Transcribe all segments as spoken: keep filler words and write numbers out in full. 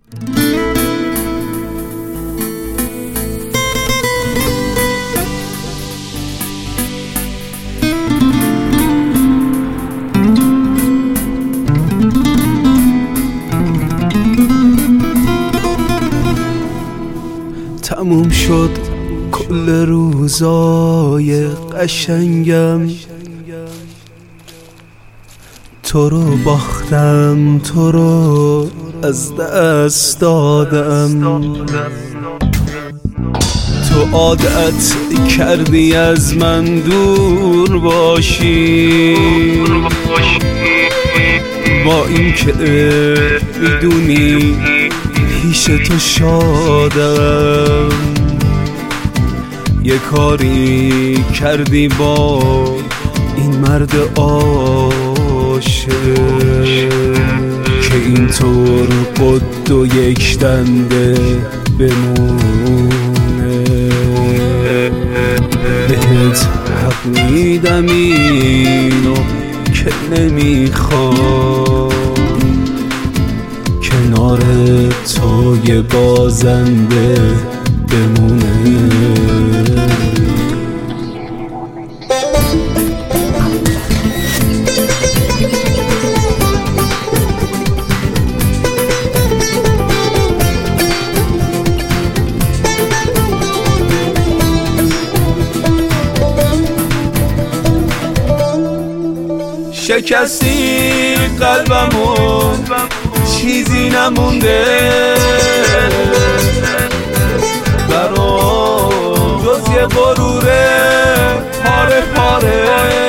تموم شد کل روزای قشنگم، تو رو باختم، تو رو از دست دادم. تو عادت کردی از من دور باشی، با این که میدونی پیش تو شادم. یه کاری کردی با این مرد عاشق که اینطور قد و یک دنده بمونه. بهت حق میدم اینو که نمیخوام کنار تو یه بازنده بمونه. شکستی قلبمو چیزی نمونده برام جز یه غروره پاره پاره.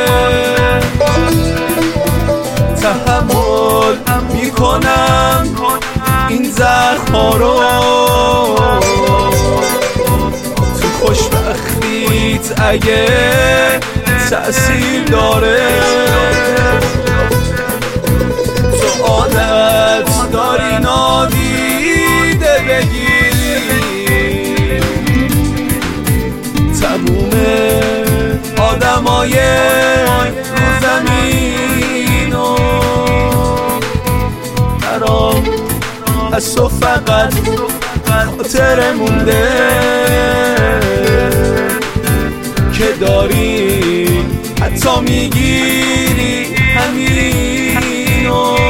تحمل میکنم این زخم‌ها رو، تو خوشبختیت اگه تأثیر داره. تو عادت داری نادیده بگیری تموم آدمای زمینو. برام از تو فقط خاطر مونده که داری حتی میگیری همینو.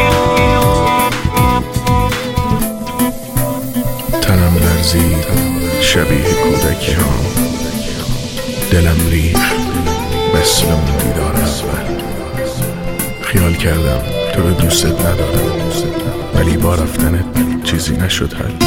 تنم لرزید شبیه کودکی ها، دلم ریخت مثل اون دیدار اول. خیال کردم تو رو دوست ندارم، ولی با رفتنت چیزی نشد حل.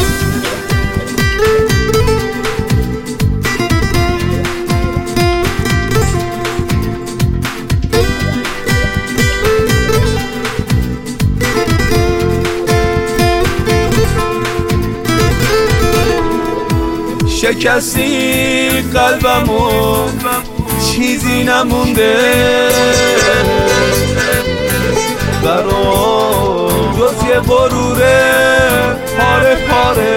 شکستی قلبمو چیزی نمونده برام جز یه غروره پاره پاره.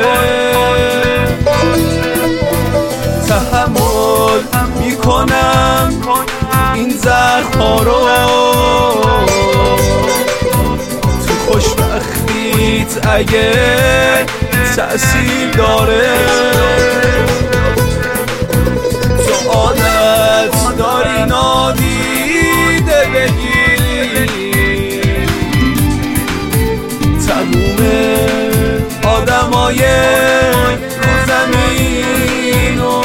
تحمل میکنم این زخم‌ها رو، تو خوشبختیت اگه تأثیر داره. تو عادت داری نادیده بگیری تموم آدمای زمینو.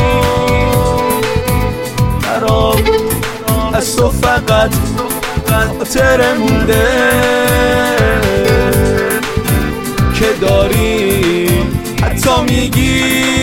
برام از تو فقط خاطر مونده که داری حتی میگی